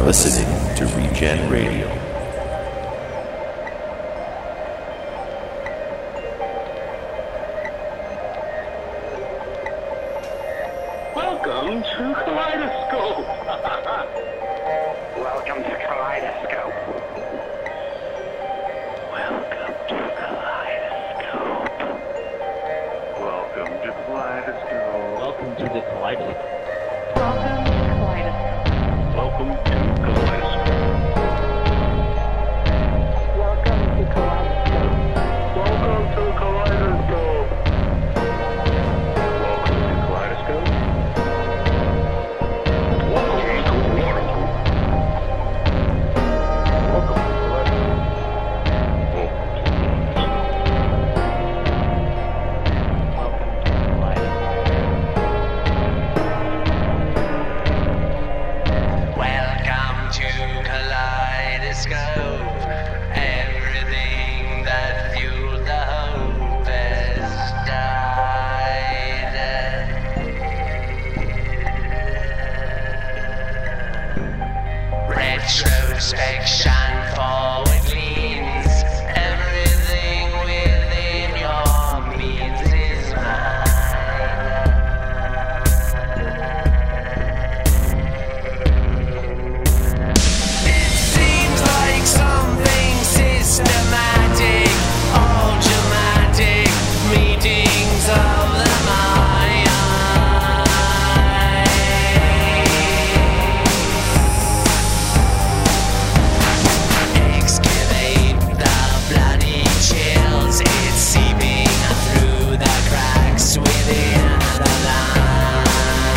listening to Regen Radio. Welcome to Kaleidoscope. Welcome to Kaleidoscope. Welcome to Kaleidoscope. Welcome to Kaleidoscope. Welcome to the Kaleidoscope. Welcome to Kaleidoscope. Welcome to Kaleidoscope. Welcome to Kaleidoscope. Welcome to Kaleidoscope. Welcome to Kaleidoscope. Everything that fueled the hope has died. Retrospection forward leans. Everything within your means is mine. It seems like something systematic, all dramatic meetings of the mind. Excavate the bloody chills, it's seeping through the cracks within the line.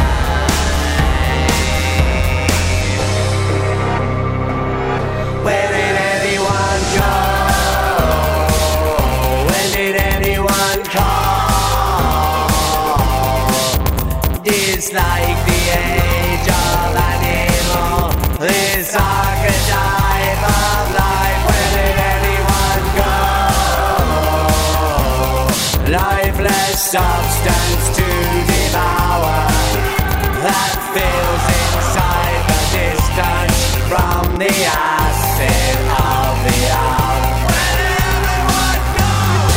Where did anyone go? When did anyone call? It's like the age of animal, this archetype of life. Where did anyone go? Lifeless substance to devour that fills inside the distance from the acid of the hour. Where did everyone go?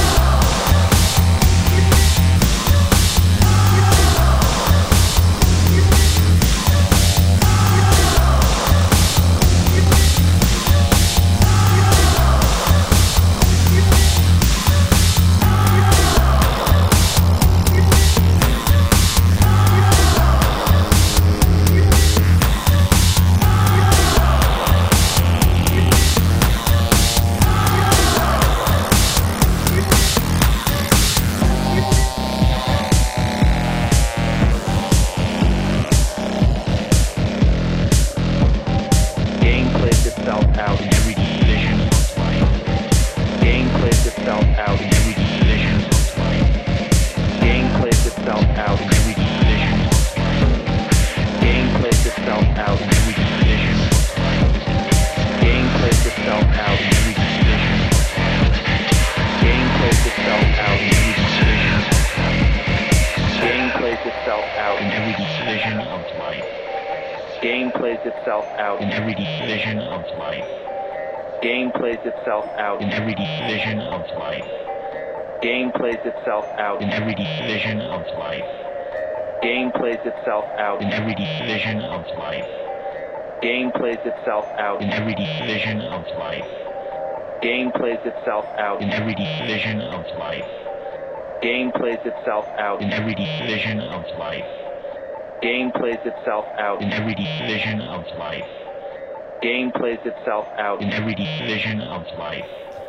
Game plays itself out in every decision. Game plays itself out in every decision. Game plays itself out in every decision. Game plays itself out in every decision. Game plays itself out in every decision. Game plays itself out in every decision. Game plays itself out in every decision of life. Game plays itself out in every decision of life. Game plays itself out in every decision of life. Game plays itself out in every decision of life. Game plays itself out in every decision of life. Game plays itself out in every decision of life. Game plays itself out in every decision of life. Game plays itself out in every decision of life. Game plays itself out in every decision of life. Game plays itself out in every decision of life.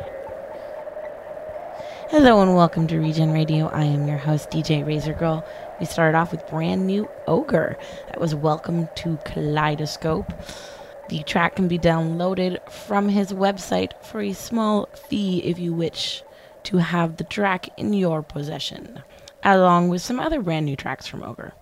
Hello and welcome to Regen Radio. I am your host, DJ Razor Girl. We started off with brand new Ogre. That was Welcome to Kaleidoscope. The track can be downloaded from his website for a small fee if you wish to have the track in your possession, along with some other brand new tracks from Ogre.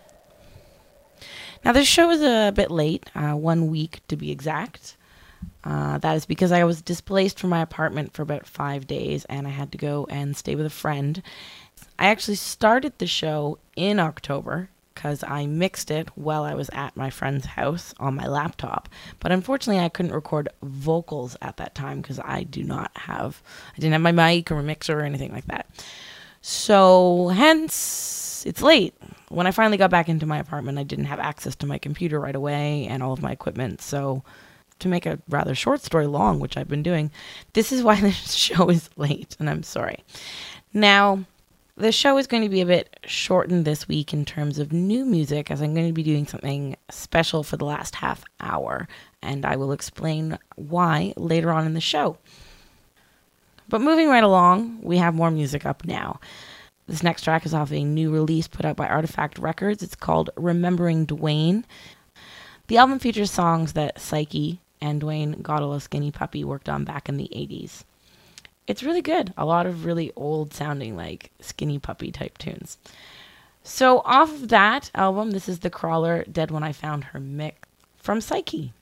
Now this show is a bit late, 1 week to be exact. That is because I was displaced from my apartment for about 5 days and I had to go and stay with a friend. I actually started the show in October because I mixed it while I was at my friend's house on my laptop. But unfortunately, I couldn't record vocals at that time because I didn't have my mic or a mixer or anything like that. So hence, it's late. When I finally got back into my apartment, I didn't have access to my computer right away and all of my equipment. So to make a rather short story long, which I've been doing, this is why this show is late, and I'm sorry. Now, the show is going to be a bit shortened this week in terms of new music, as I'm going to be doing something special for the last half hour, and I will explain why later on in the show. But moving right along, we have more music up now. This next track is off a new release put out by Artifact Records. It's called Remembering Dwayne. The album features songs that Psyche and Dwayne Goddell, Skinny Puppy worked on back in the 80s. It's really good. A lot of really old sounding, like Skinny Puppy type tunes. So off of that album, this is The Crawler, Dead When I Found Her mix from Psyche.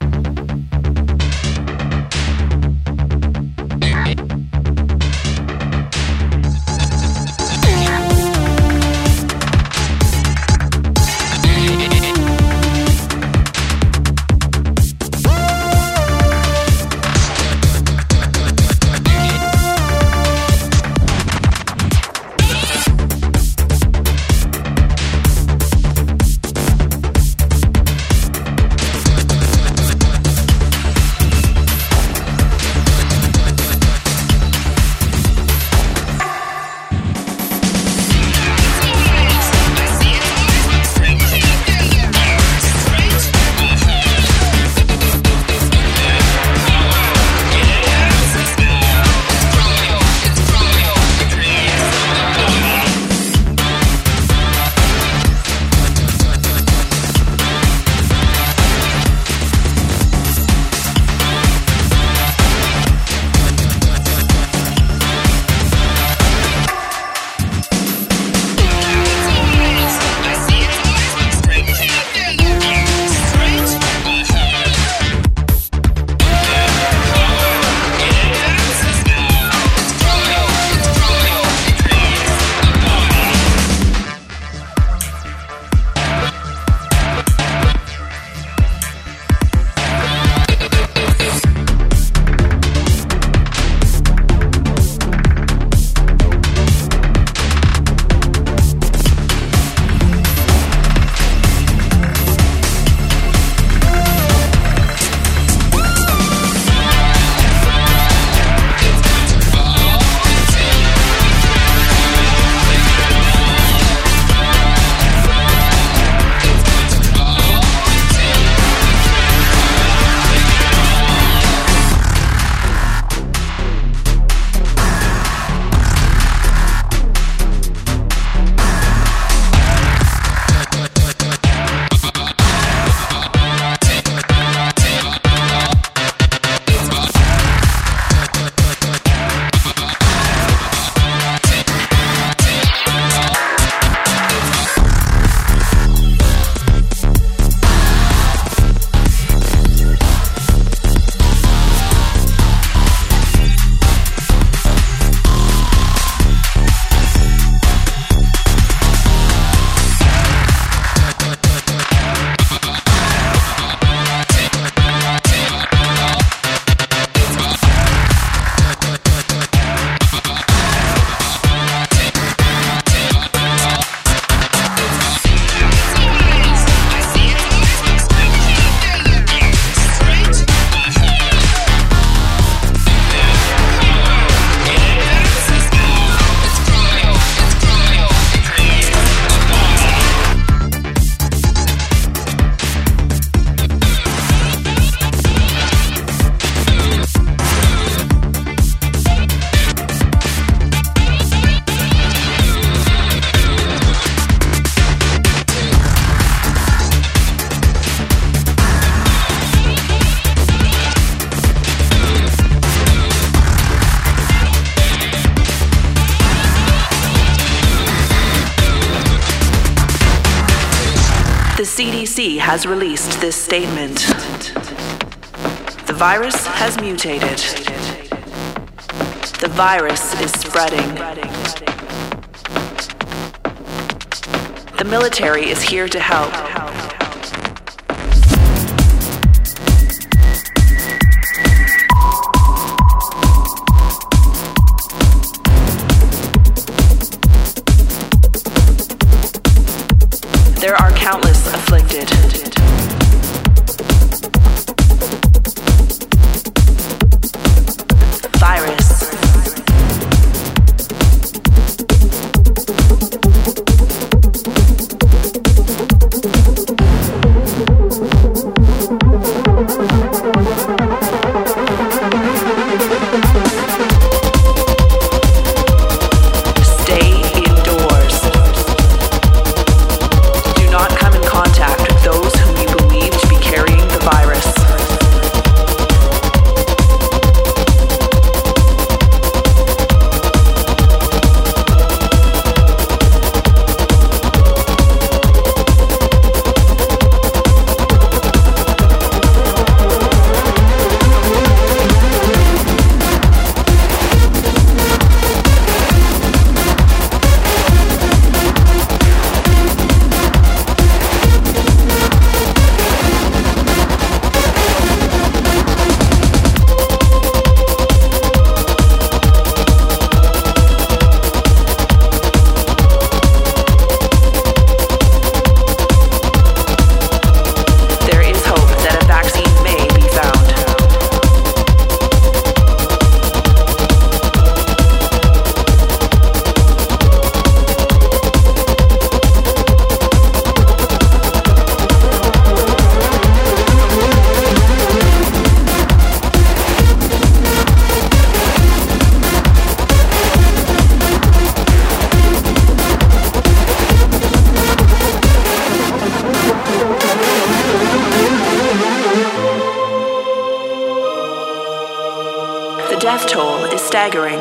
The CDC has released this statement. The virus has mutated. The virus is spreading. The military is here to help. There are countless afflicted. Virus. Death toll is staggering.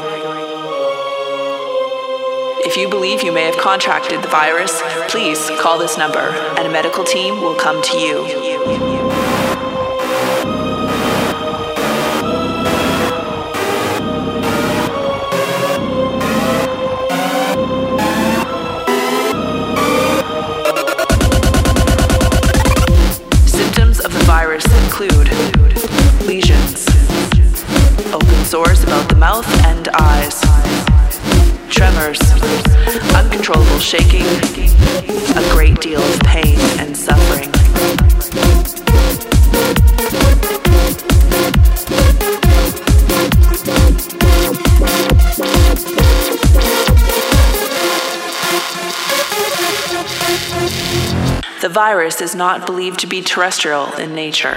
If you believe you may have contracted the virus, please call this number and a medical team will come to you. Symptoms of the virus include lesions, open sores about the mouth and eyes, tremors, uncontrollable shaking, a great deal of pain and suffering. The virus is not believed to be terrestrial in nature.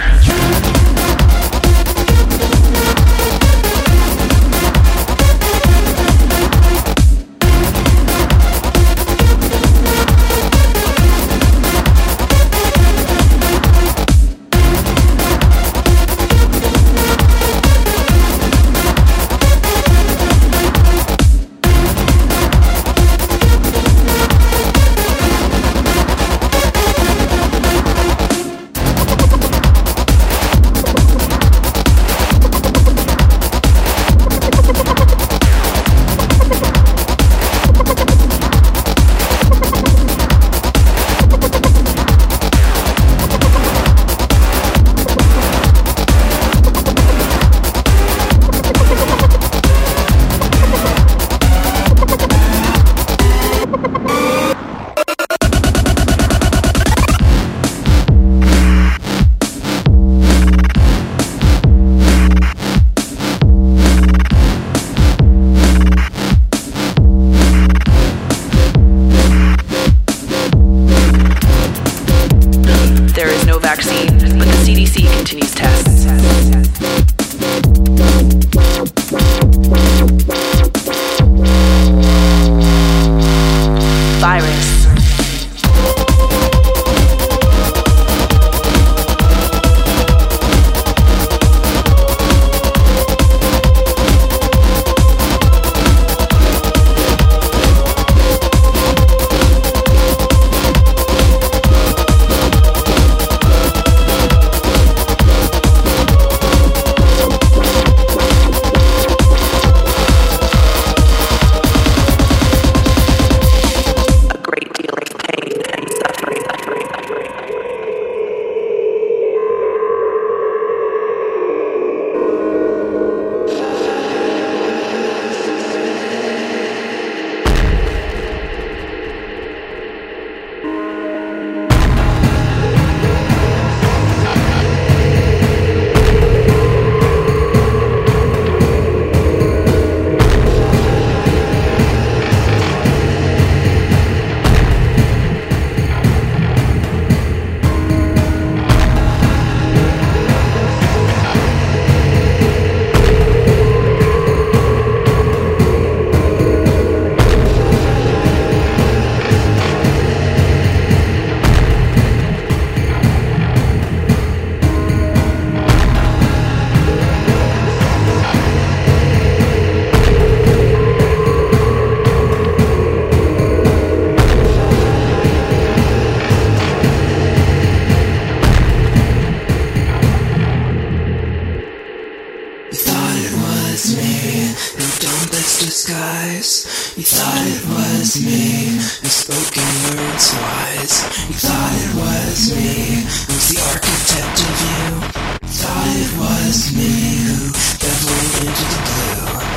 You thought it was me who spoke in words wise. You thought it was me who's the architect of you. You thought it was me who beveled into the blue.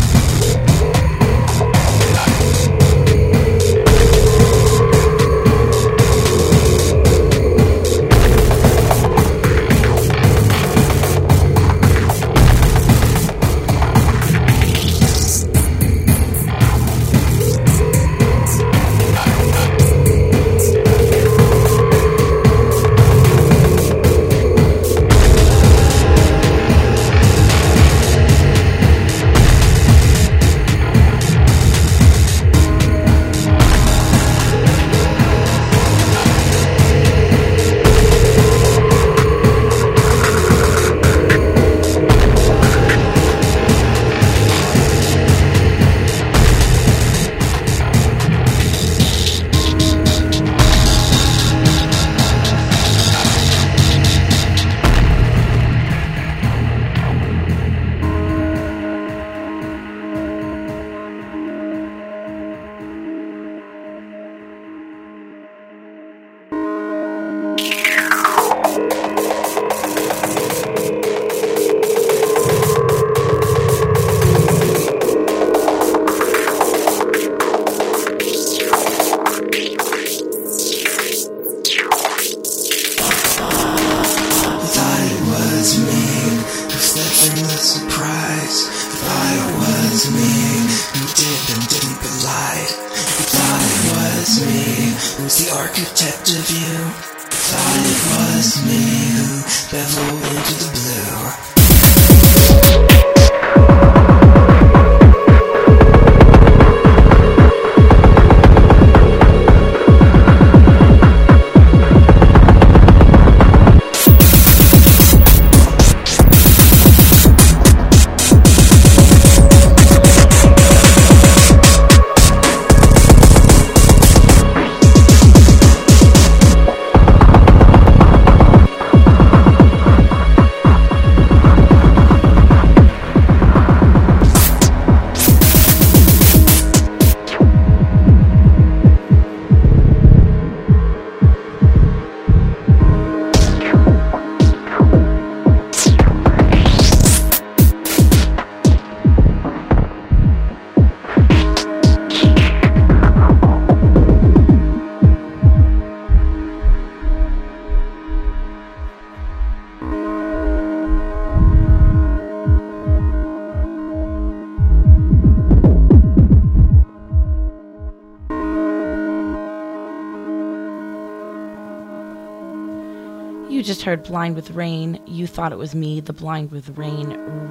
You just heard Blind with Rain. You Thought It Was Me, the Blind with Rain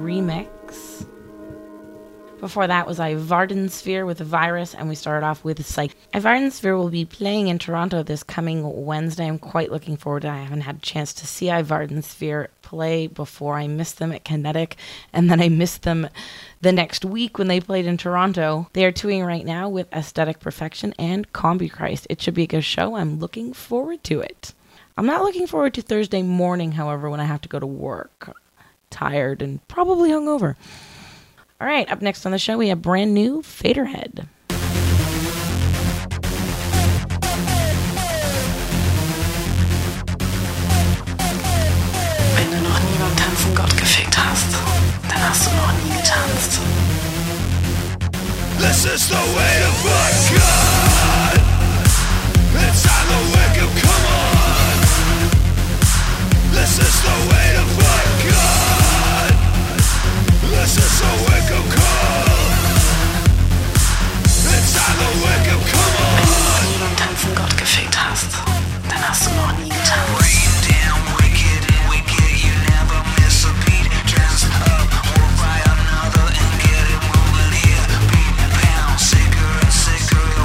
remix. Before that was I Vardensphere with Virus, and we started off with Psych. I Vardensphere will be playing in Toronto this coming Wednesday. I'm quite looking forward to it. I haven't had a chance to see I Vardensphere play before. I missed them at Kinetic, and then I missed them the next week when they played in Toronto. They are touring right now with Aesthetic Perfection and Combi Christ. It should be a good show. I'm looking forward to it. I'm not looking forward to Thursday morning, however, when I have to go to work. Tired and probably hungover. All right, up next on the show, we have brand new Faderhead. Wenn du noch nie beim Tanzen Gott gefickt hast, dann hast du noch nie getanzt. This is the way to fuck God. It's on the wake up, come on. This is the way to fuck God. This is a wake-up call. It's on the wake-up, come on. Wenn du noch nie beim Tanzen Gott gefickt hast, dann hast du noch nie getanzt. Rain down, wicked, you never miss a beat. Dress up, or buy another and get it moving here. Beat pound, sicker and sicker.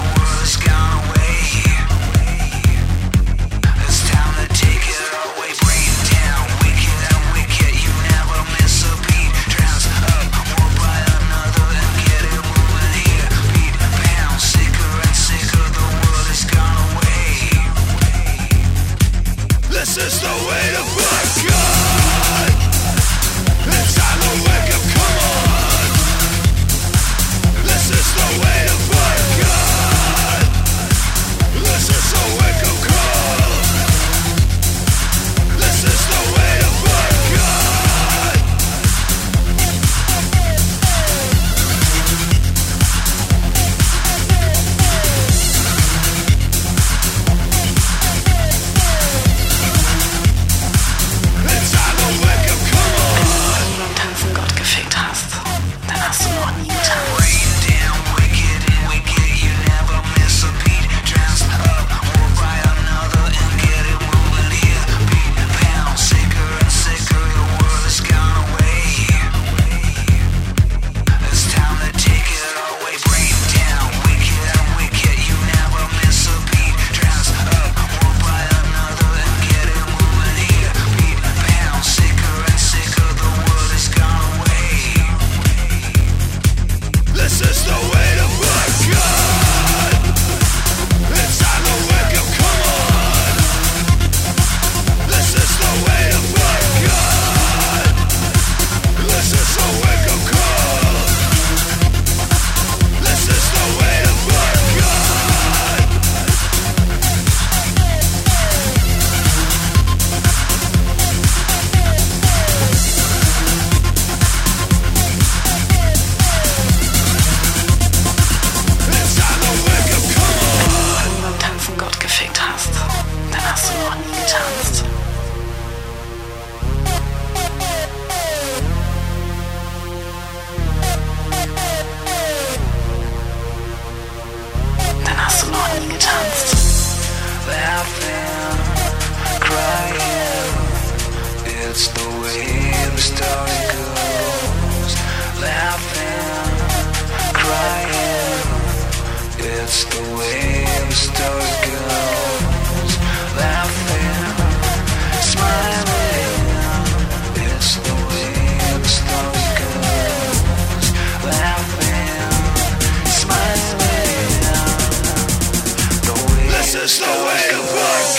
story goes. Laughing, crying, it's the way the story goes. Laughing, smiling, it's the way the story goes. Laughing, smiling, the way this is the way it works.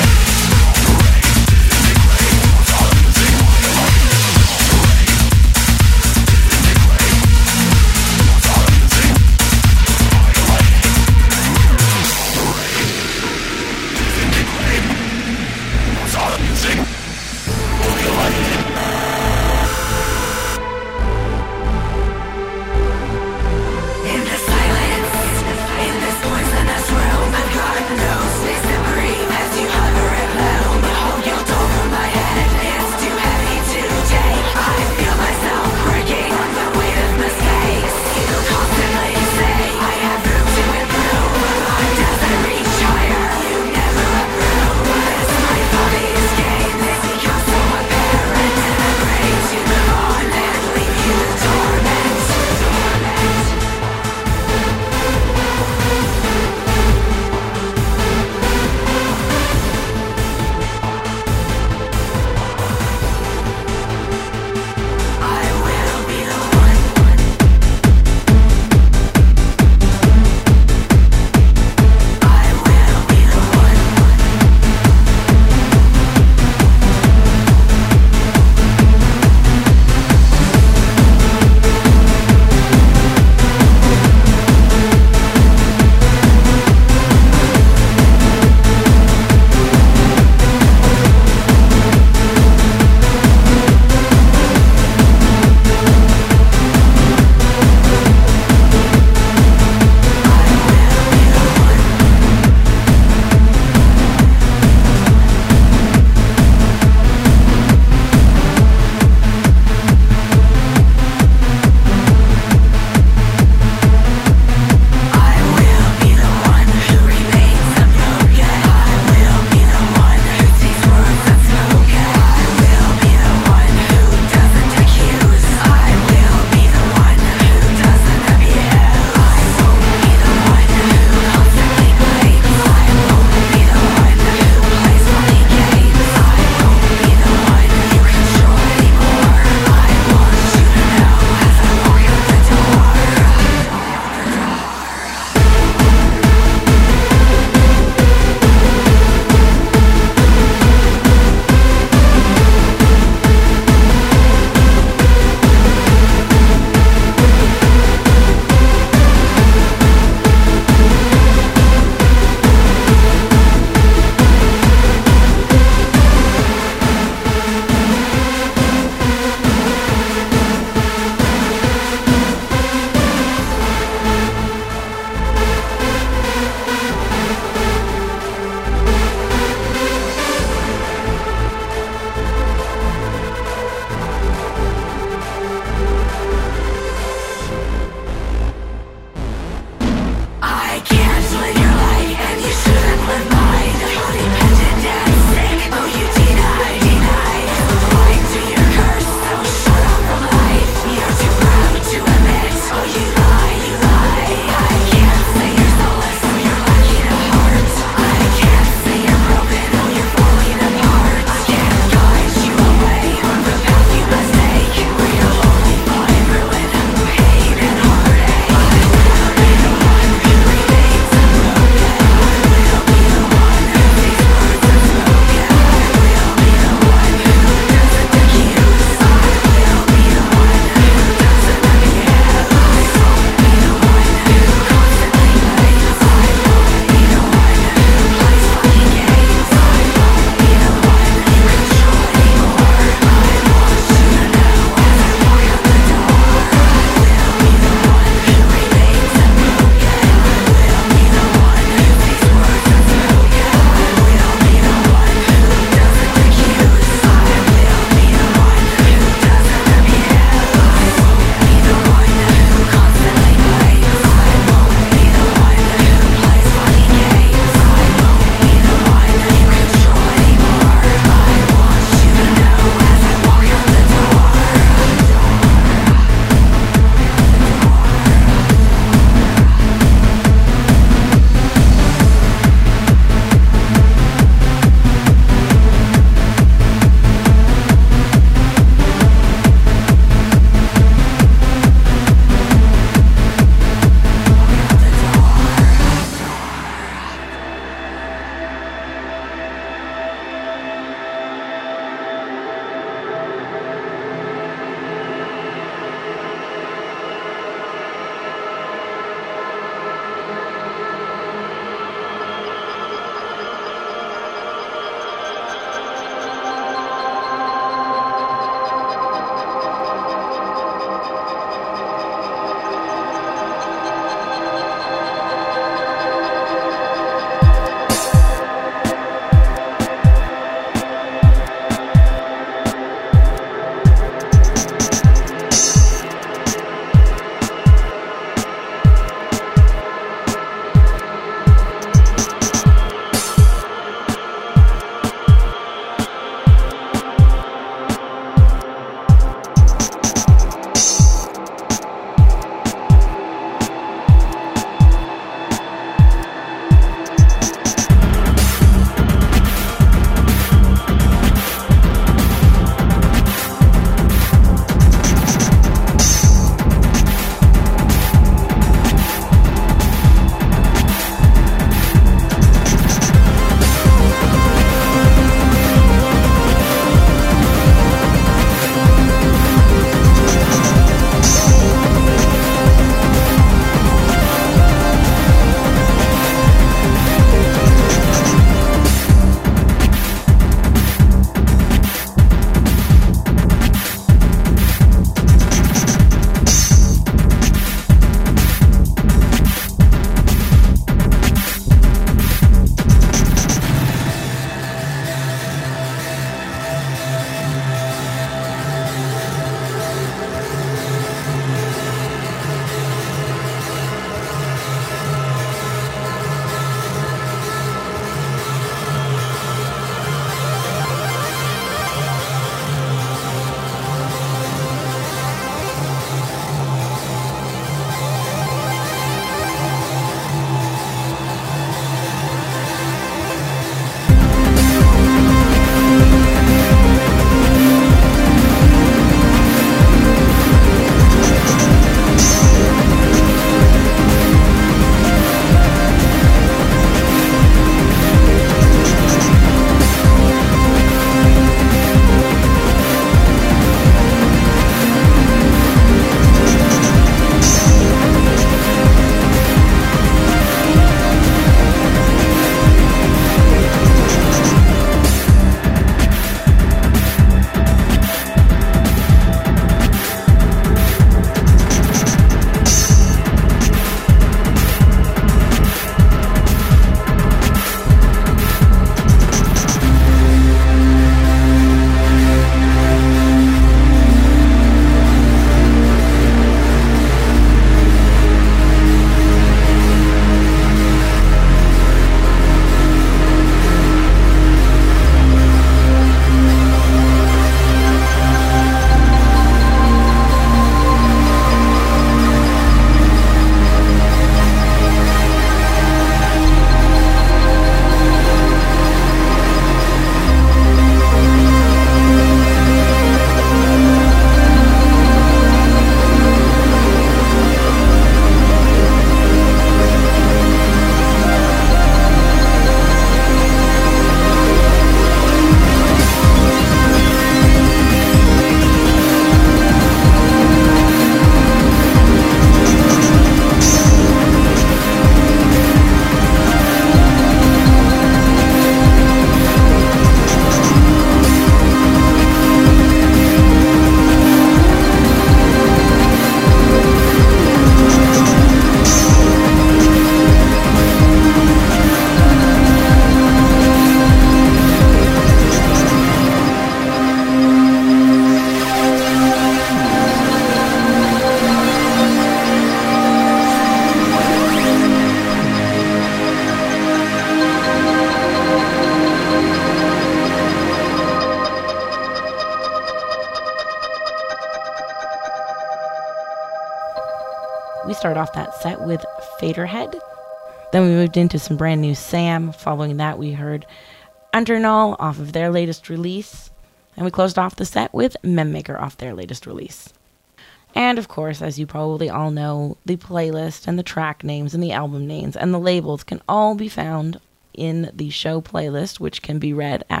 We started off that set with Faderhead. Then we moved into some brand new Sam. Following that, we heard Undernull off of their latest release. And we closed off the set with Memmaker off their latest release. And of course, as you probably all know, the playlist and the track names and the album names and the labels can all be found in the show playlist, which can be read at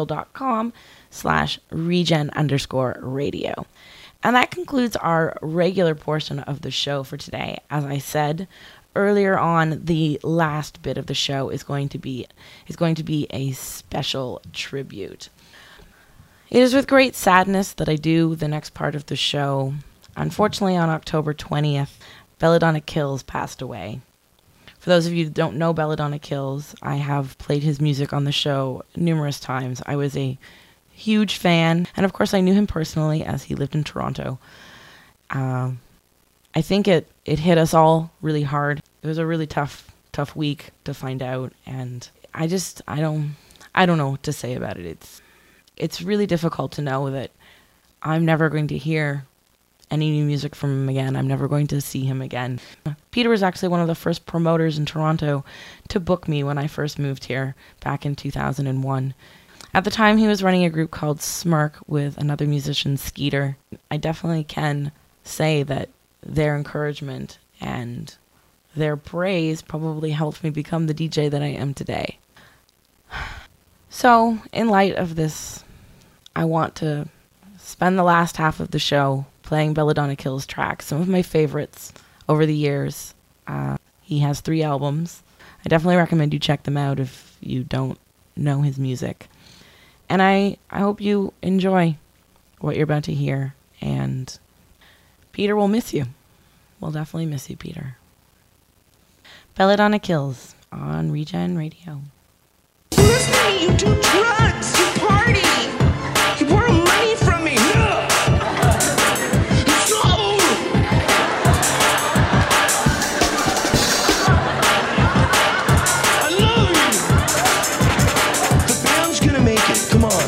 razorgirl.com/regen_radio. And that concludes our regular portion of the show for today. As I said earlier on, the last bit of the show is going to be a special tribute. It is with great sadness that I do the next part of the show. Unfortunately, on October 20th, Belladonna Kills passed away. For those of you who don't know Belladonna Kills, I have played his music on the show numerous times. I was a huge fan, and of course I knew him personally as he lived in Toronto. I think it hit us all really hard. It was a really tough week to find out, and I don't know what to say about it. It's really difficult to know that I'm never going to hear any new music from him again. I'm never going to see him again. Peter was actually one of the first promoters in Toronto to book me when I first moved here back in 2001. At the time, he was running a group called Smirk with another musician, Skeeter. I definitely can say that their encouragement and their praise probably helped me become the DJ that I am today. So, in light of this, I want to spend the last half of the show playing Belladonna Kills tracks, some of my favorites over the years. He has 3 albums. I definitely recommend you check them out if you don't know his music. And I hope you enjoy what you're about to hear. And Peter will miss you. We'll definitely miss you, Peter. Belladonna Kills on Regen Radio. Listen to me, you do drugs, you party, you borrow money from me. I love you. The band's gonna make it. Come on.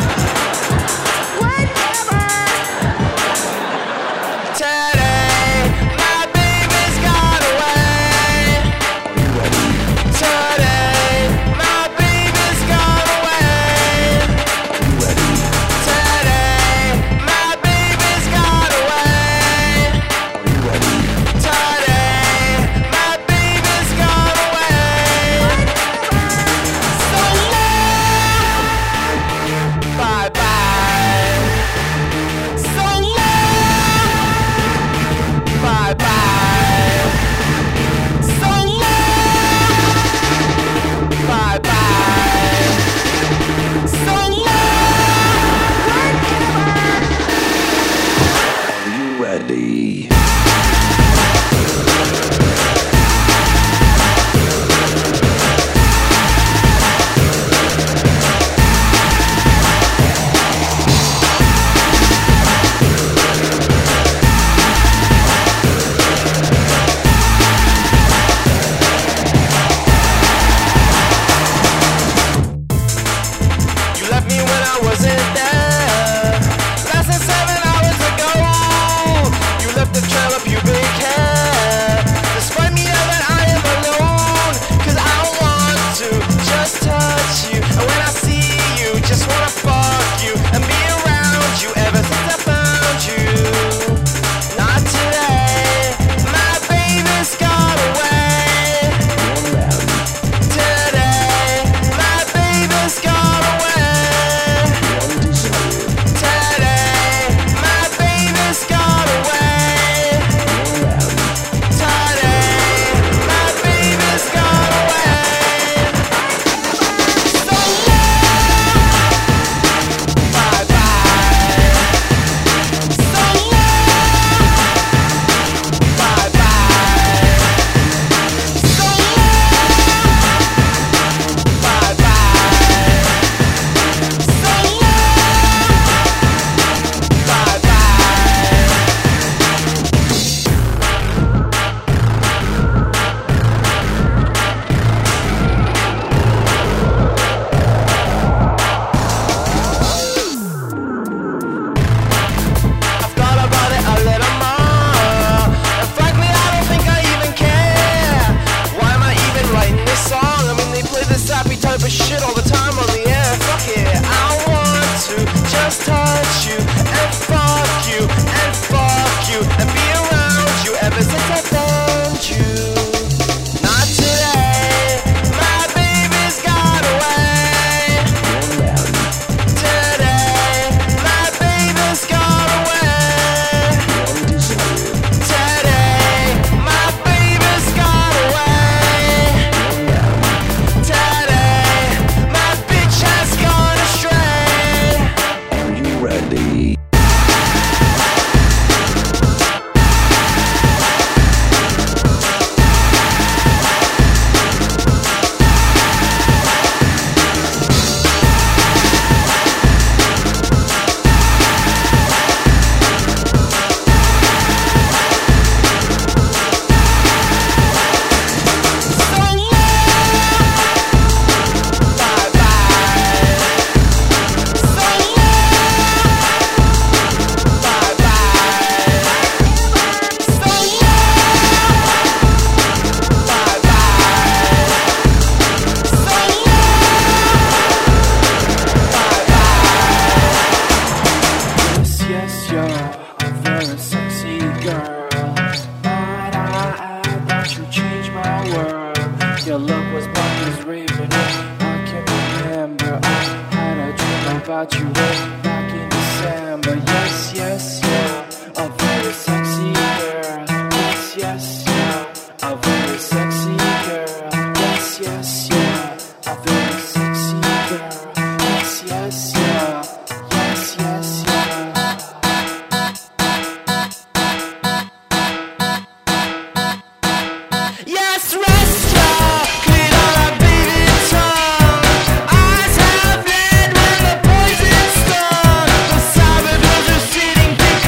Whatever. Today, my baby's gone away. Are you ready? Today, my baby's gone away. Are you ready? Today, my baby's gone away. Are you ready? Today, my baby's gone away. So long, bye bye. So long, bye bye. So long, bye bye. So long, Are you ready? You left me when I wasn't there. Less than 7 hours ago. You left a trail of pubic Your look was black as raven. I can remember I had a dream about you way back in December. Yes, yes, yeah, a very sexy girl. Yes, yes, yeah, a very sexy girl. Yes, yes, yeah, a very sexy girl. Yes, yes, yeah, yes, yes, yeah. Yes, rest your clean on a baby tongue. Eyes have red when the poison stung. The sour girls are sitting thick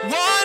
What